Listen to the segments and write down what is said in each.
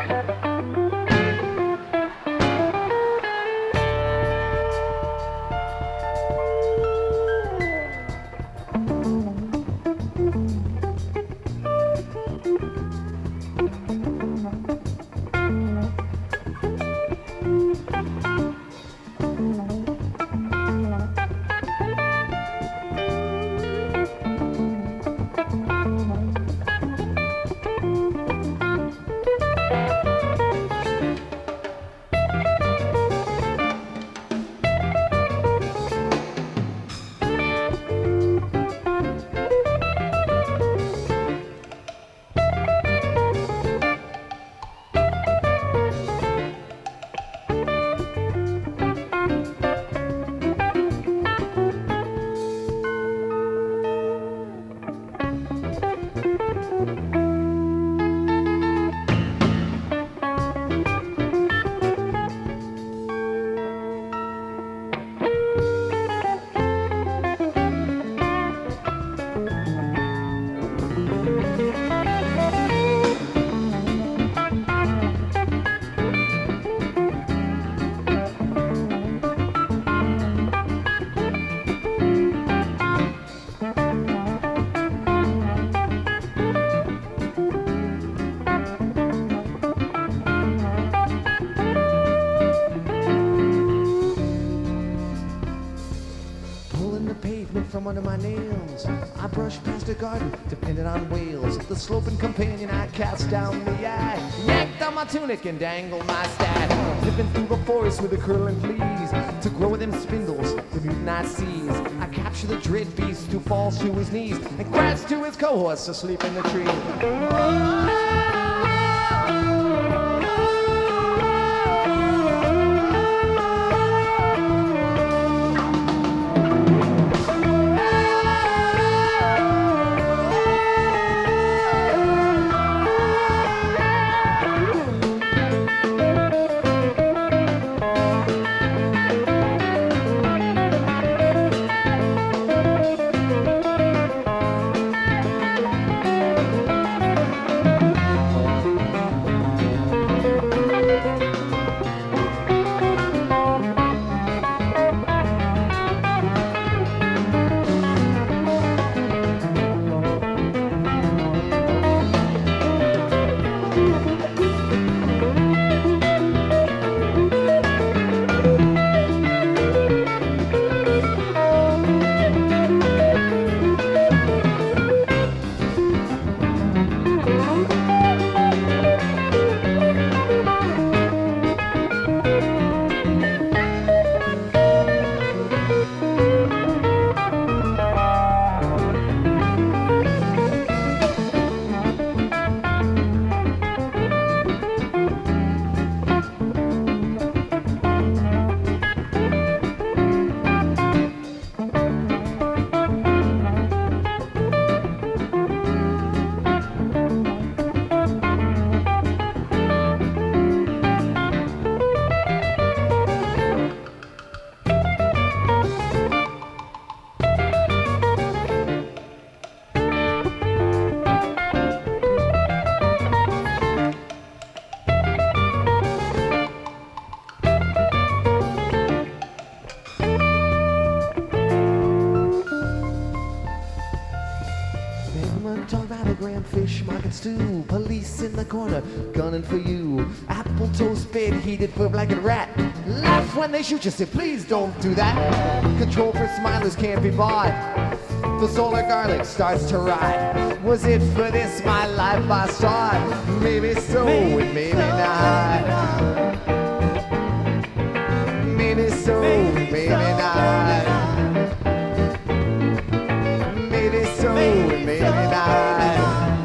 From under my nails, I brush past a garden, dependent on whales. The sloping companion I cast down the eye, yanked on my tunic and dangled my staff. Zipping through the forest with the curling fleas, to grow with them spindles, the mutant I seize. I capture the dread beast who falls to his knees and grabs to his cohorts asleep in the tree. Fish market stew, police in the corner, gunning for you. Apple toast bed heated for a blanket rat. Laugh when they shoot you, say please don't do that. Control for smilers can't be bought. The solar garlic starts to rot. Was it for this my life I sought? Maybe so, and maybe not. Maybe so, maybe not. Maybe so, and maybe not.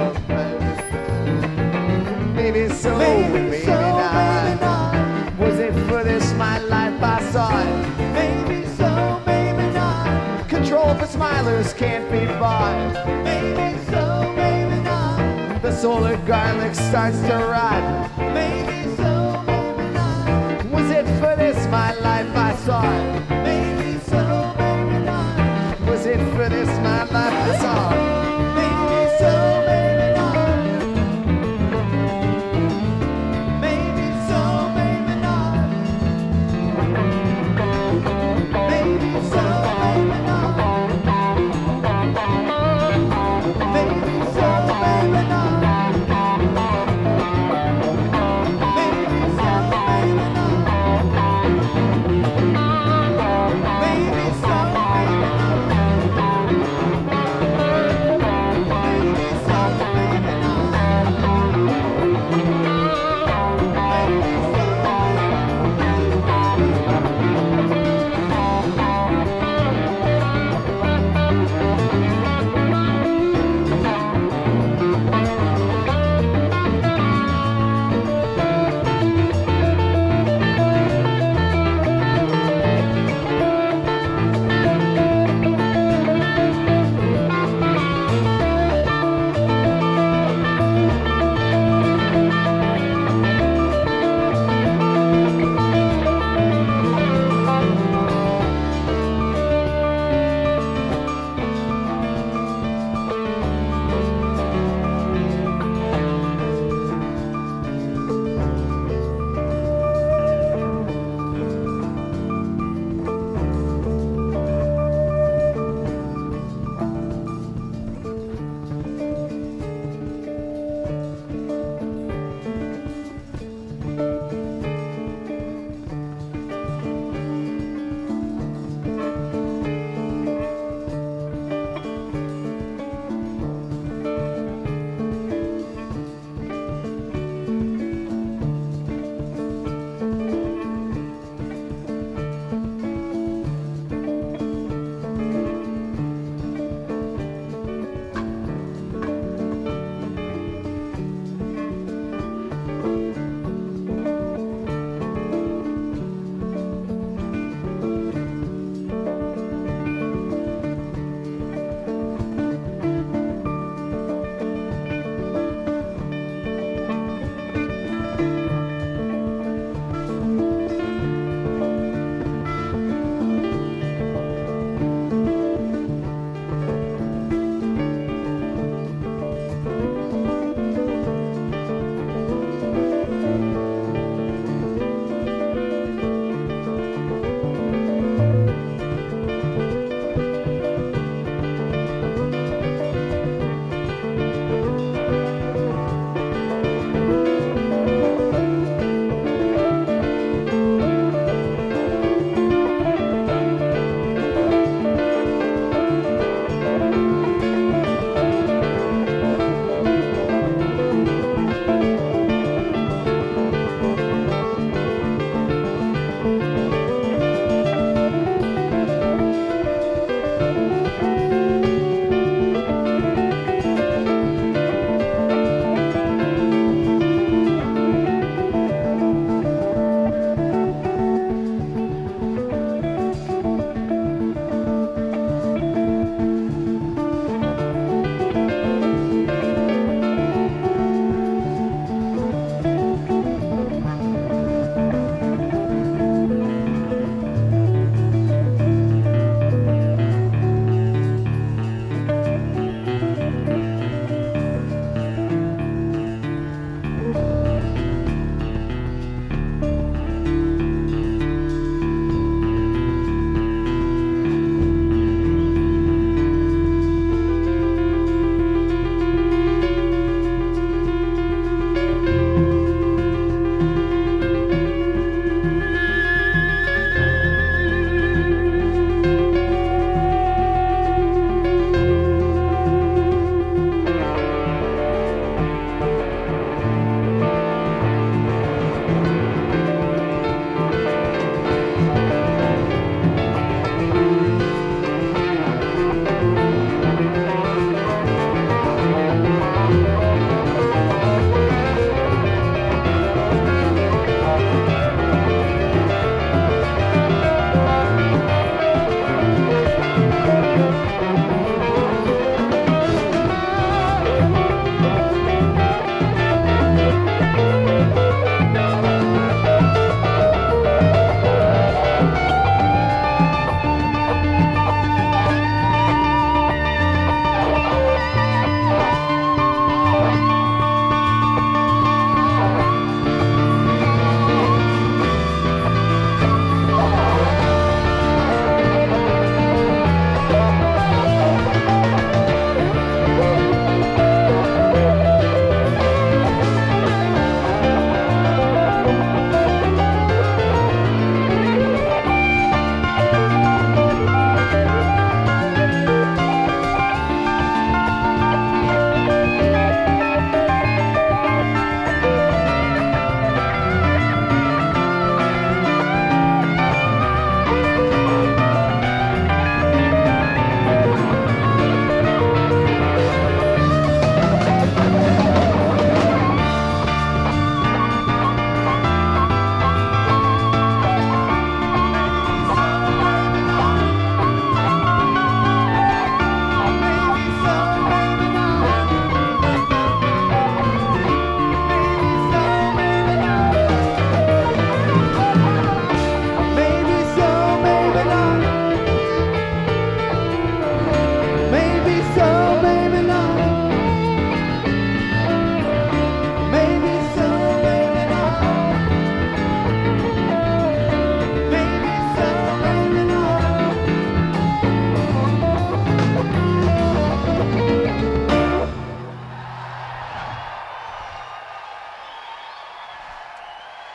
Maybe so, maybe not. Was it for this my life I sought? Maybe so, maybe not. Control for smilers can't be bought. Maybe so, maybe not. The solar garlic starts to rot. Maybe so, maybe not. Was it for this my life I sought? Maybe so, maybe not. Was it for this my life I sought? Maybe so, maybe not.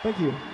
Thank you.